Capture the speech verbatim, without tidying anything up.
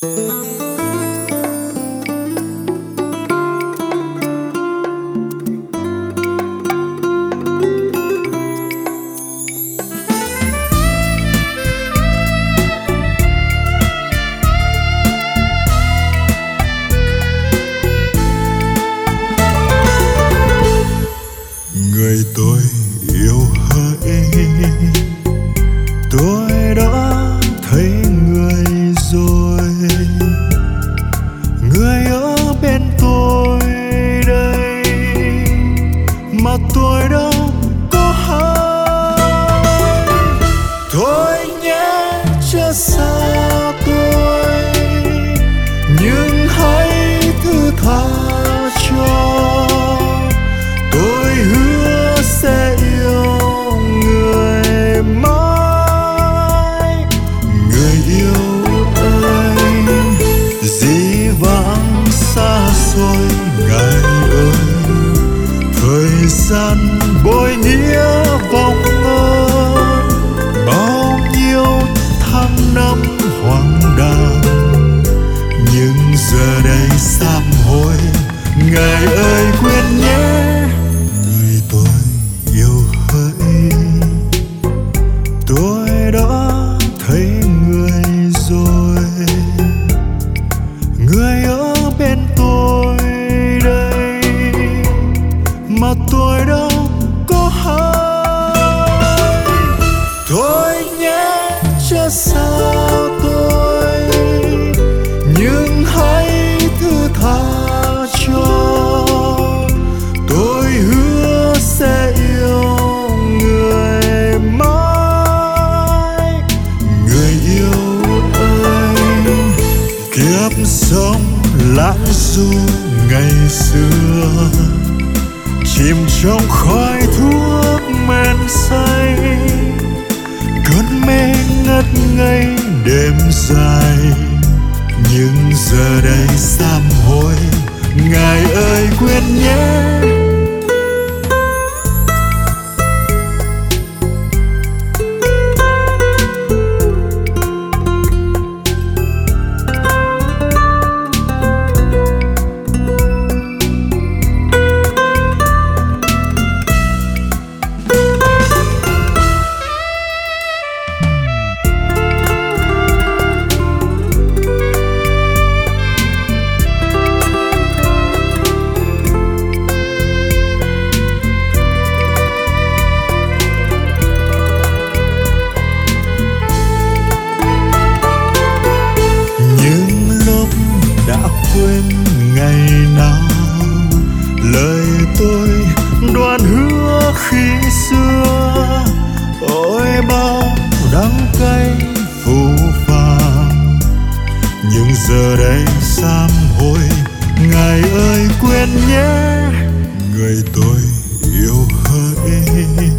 Người tôi yêu hỡi, tôi đã thấy người rồi. Người ở bên tôi đây mà tôi đâu có hay. Thôi nhé chớ xa tôi, nhưng hãy thứ tha cho. Tôi hứa sẽ yêu người mãi. Người yêu ơi, dĩ vãng xa xôi ngày ơi, thời gian bội nghĩa vòng ơi. Bao nhiêu tháng năm hoang đàng, nhưng giờ đây sám hối. Ngài ơi quên nhé, người tôi yêu hỡi, tôi đã thấy người rồi. Người ở bên tôi đây mà tôi đâu có hay. Thôi nhé chớ xa tôi, nhưng hãy thứ tha cho. Tôi hứa sẽ yêu người mãi. Người yêu ơi, kiếp sống lãng du ngày xưa, chìm trong khói thuốc men say. Cơn mê ngất ngây đêm dài, nhưng giờ đây sám hối. Ngài ơi quên nhé, quên ngày nào lời tôi đoan hứa khi xưa. Ôi bao đắng cay phũ phàng, nhưng giờ đây sám hối. Ngài ơi quên nhé, người tôi yêu hỡi,